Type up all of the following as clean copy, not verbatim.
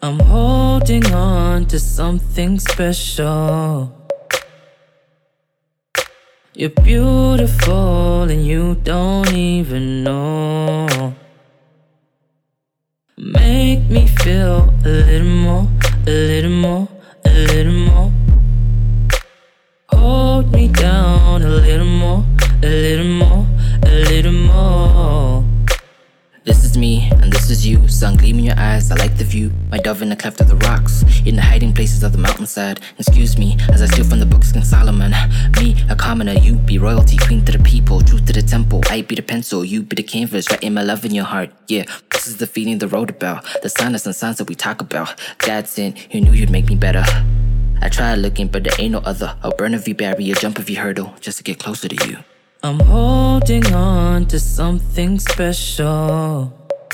I'm holding on to something special. You're beautiful and you don't even know. Make me feel a little more, a little more, a little more. Hold me down a little more, a little more, a little more. This is me, and this is you. Sun gleam in your eyes, I like the view. My dove in the cleft of the rocks, in the hiding places of the mountainside. Excuse me, as I steal from the books King Solomon. Me, a commoner, you be royalty, queen to the people, truth to the temple. I be the pencil, you be the canvas, writing my love in your heart. Yeah, this is the feeling the road about, the silence and signs that we talk about. God sent, you knew you'd make me better. I tried looking, but there ain't no other. I'll burn every barrier, jump every hurdle, just to get closer to you. I'm holding on to something special.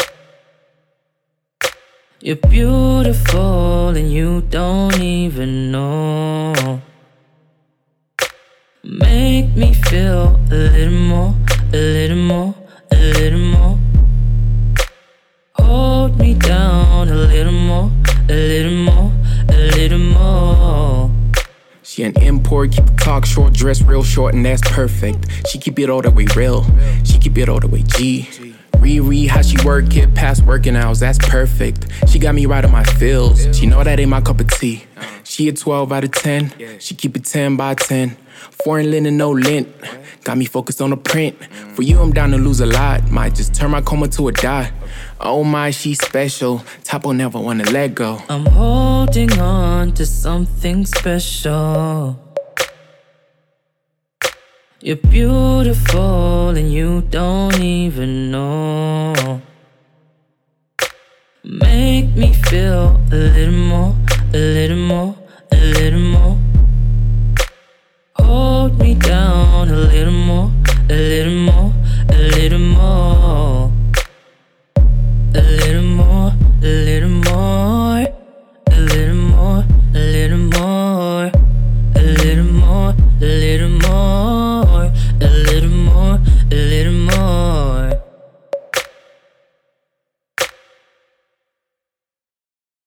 You're beautiful and you don't even know. Make me feel a little more, a little more, a little more. Hold me down a little more, a little more, a little more. She an import, keep the talk short, dress real short, and that's perfect. She keep it all the way real, she keep it all the way G. Riri, how she work it past working hours, that's perfect. She got me right on my feels, she know that ain't my cup of tea. She a 12 out of 10, she keep it 10 by 10. Foreign linen, no lint, got me focused on the print. For you, I'm down to lose a lot, might just turn my coma to a dot. Oh my, she's special, top will never wanna let go. I'm holding on to something special. You're beautiful and you don't even know. Make me feel a little more, a little more, a little more. Hold me down a little more, a little more, a little more. A little more, a little more. A little more, a little more. A little more, a little more.